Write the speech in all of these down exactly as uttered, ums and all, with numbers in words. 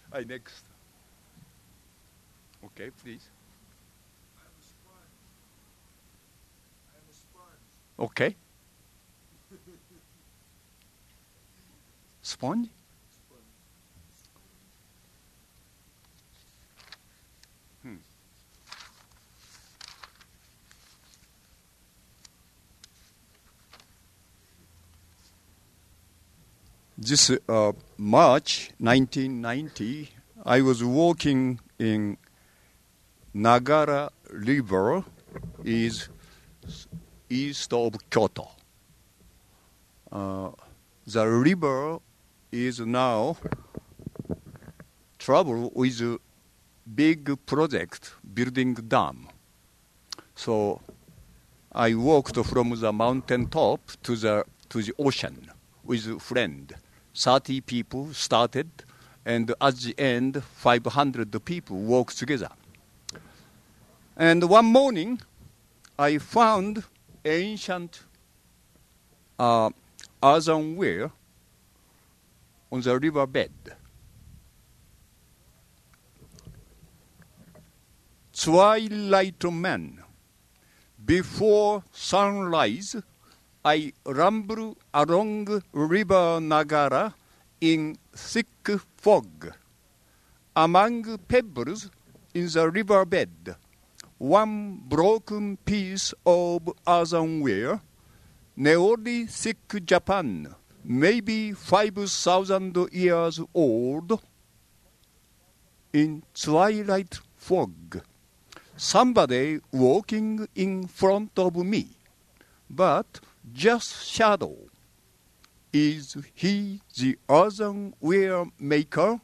I next. Okay, please. I'm a sponge. I'm a sponge. Okay. Sponge? Sponge. Hmm. This uh, March nineteen ninety, I was walking in Nagara River, is east of Kyoto. Uh, the river is now trouble with a big project building dam. So I walked from the mountain top to the to the ocean with a friend. thirty people started, and at the end, five hundred people walked together. And one morning, I found ancient uh, earthenware on the riverbed. Twilight man. Before sunrise, I ramble along river Nagara in thick fog. Among pebbles in the riverbed, one broken piece of earthenware, Neolithic Japan, maybe five thousand years old, in twilight fog. Somebody walking in front of me, but just shadow. Is he the earthenware maker?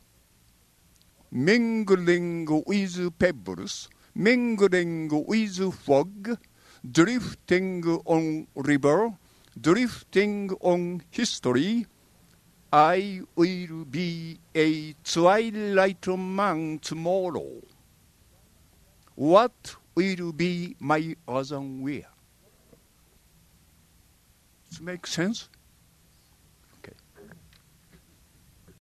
Mingling with pebbles, mingling with fog, drifting on river, drifting on history, I will be a twilight man tomorrow. What will be my earthenware? Does it make sense?